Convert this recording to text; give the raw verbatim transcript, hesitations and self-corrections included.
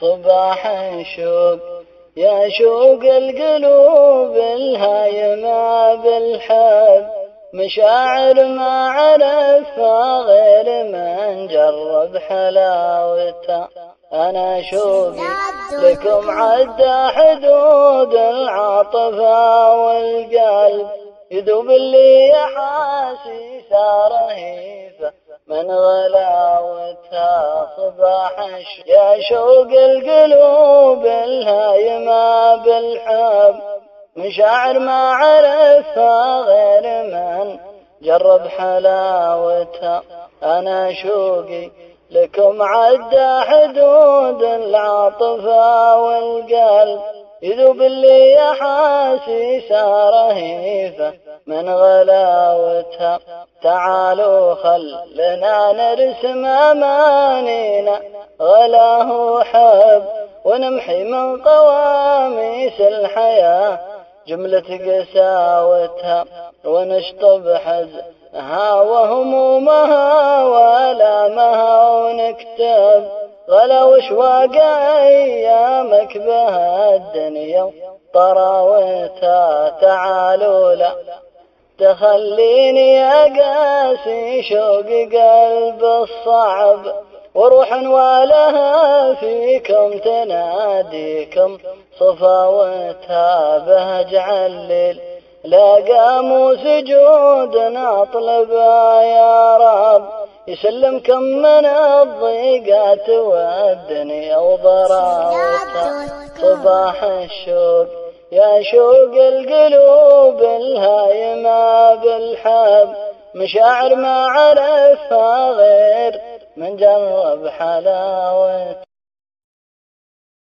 صباح الشوق يا شوق القلوب الهايمة بالحب، مشاعر ما عرفها غير من جرب حلاوتها. أنا شوقي لكم عدى حدود العاطفة والقلب، يذوب اللي أحاسيس رهيفة من غلاوتها. صباح الشوق يا شوق القلوب الهايمة بالحب، مشاعر ما عرفها غير من جرب حلاوتها. أنا شوقي لكم عدى حدود العاطفة والقلب، يذوب اللي أحاسيس رهيفة من غلاوتها. تعالوا خلنا نرسم أمانينا غلاه حب، ونمحي من قواميس الحياة جملة قساوتها، ونشطب حزنها وهمومها والامها، ونكتب غلا وشواق ايامك بها الدنيا طراوتها. تعالوا لا تخليني أقاسي شوق قلب الصعب، وروح والها فيكم تناديكم صفاوتها. بهجع الليل لا قاموا سجود نطلبها يا رب، يسلمكم من الضيقات والدنيا وضراوتها. صباح الشوق يا شوق القلوب الهايمة بالحب، مشاعر ما عرفها غير من جرب حلاوتها.